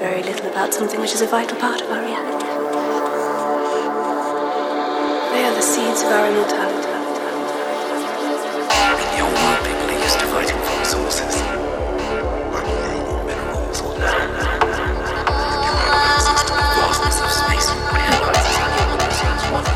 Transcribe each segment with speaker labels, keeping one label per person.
Speaker 1: very little about something which is a vital part of our reality. They are the seeds of our immortality.
Speaker 2: In the old world, people are used to fighting for resources, like oil, minerals, or land. The new era access to the vastness of space realizes how human resource one.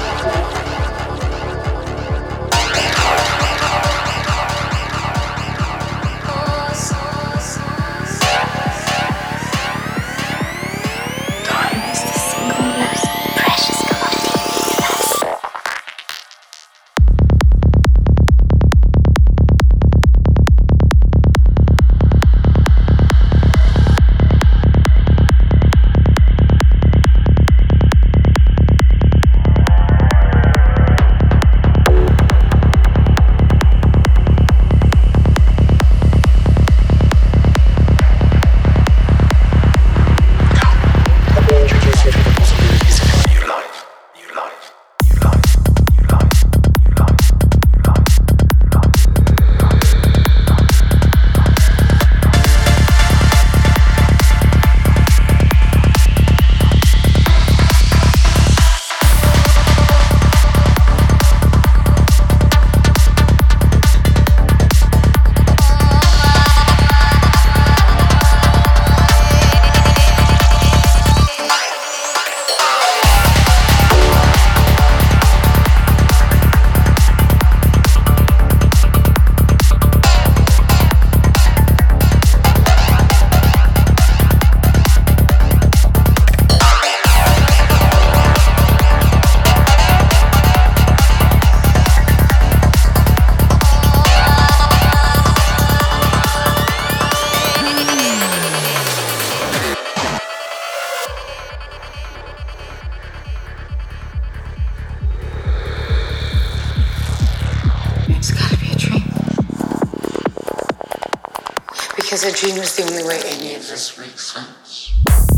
Speaker 3: Because a dream is the only way any of this makes sense.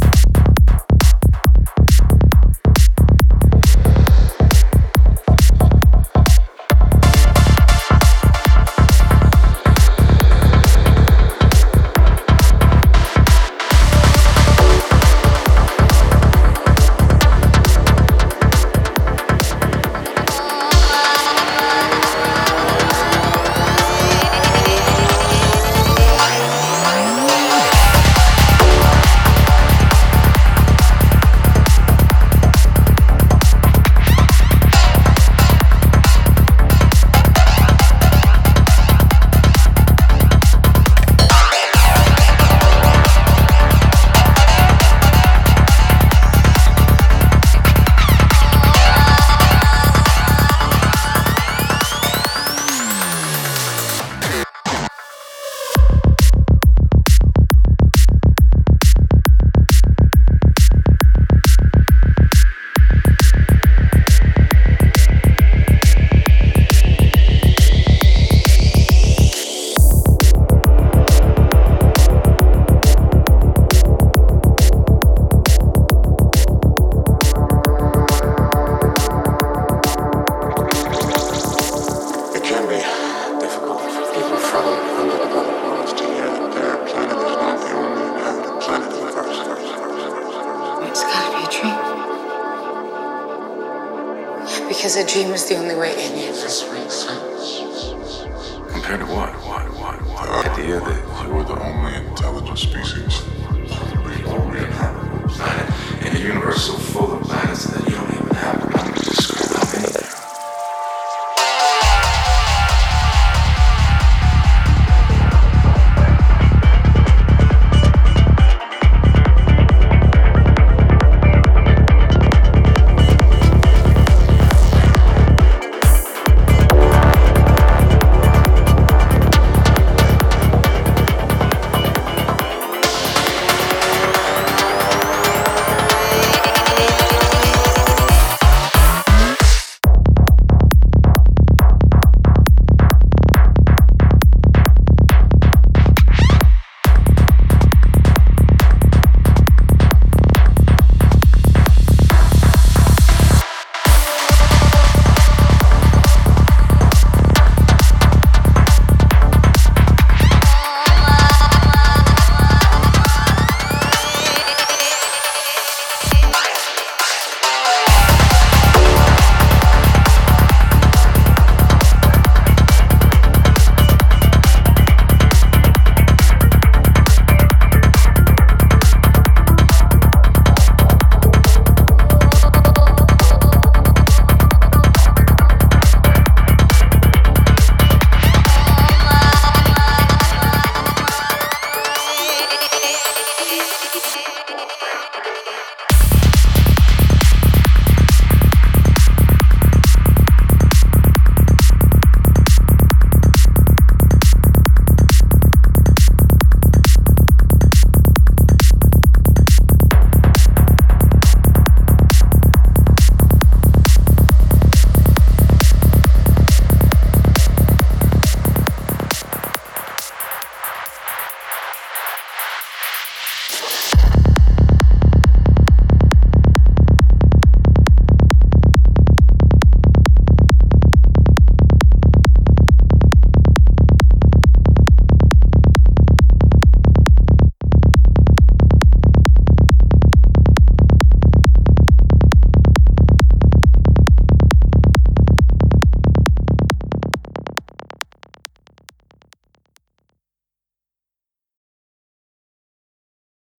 Speaker 3: Because a dream is the only way any of this makes sense.
Speaker 2: Compared to what?
Speaker 4: The idea that you're the only intelligent species.
Speaker 2: We inhabit a planet in a universe so full of planets that you don't